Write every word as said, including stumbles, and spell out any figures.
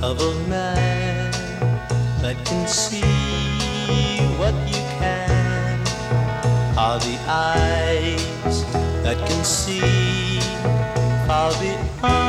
of a man that can see what you can, are the eyes that can see far beyond.